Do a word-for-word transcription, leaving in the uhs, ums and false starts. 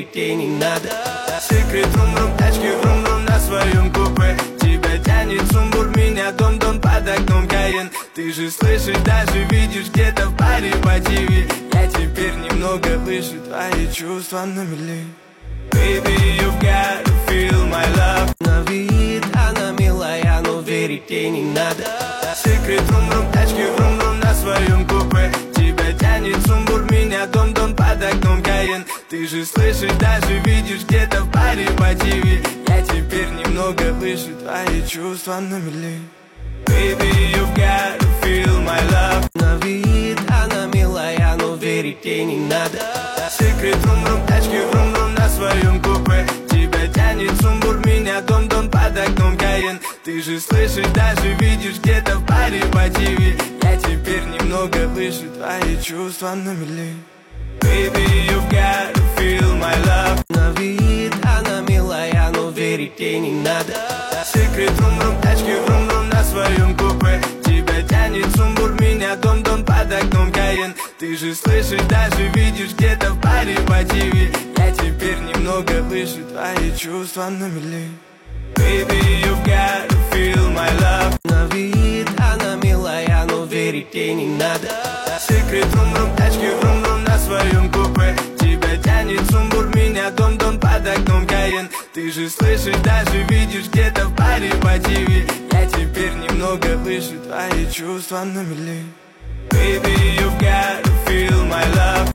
верить ей не надо. Секрет рум-рум, тачки врум-врум на своем купе. Тебя тянет сумбур, меня дом-дом под окном Каен. Ты же слышишь, даже видишь где-то в паре по ТВ. Я теперь немного выше, твои чувства на мели. Baby, you've got to feel my love. На вид она милая, но верить ей не надо. Секрет рум-рум, тачки врум-врум на своем купе. Тебя тянет сумбур, меня дом-дом под окном Каен. Ты же слышишь, даже видишь где-то в паре по ТВ. Я теперь немного выше, твои чувства на мели. Baby, you've got to feel my love. На вид она милая, но верить ей не надо. Секрет рум-рум, тачки врум-врум на своем купе. Тебя тянет сумбур, меня дом-дом под окном Каен. Ты же слышишь, даже видишь где-то в паре по ТВ. Я теперь немного выше, твои чувства на мели. Baby, you've got to feel my love. На вид она милая, но верить ей не надо. Секрет рум-рум, тачки врум-врум на своем купе. Тебя тянет сумбур, меня дом-дом под окном Каен. Ты же слышишь, даже видишь где-то в паре по ТВ. Я теперь немного выше, твои чувства на мели. Baby, you've got to feel my love. На вид она милая, но верить ей не надо. Секрет рум-рум, тачки врум-врум на своем купе. Тебя тянет сумбур, меня дом-дом под окном Каен. Ты же слышишь, даже видишь где-то в паре по ТВ. Я теперь немного выше, твои чувства на мели. Baby, you've got to feel my love.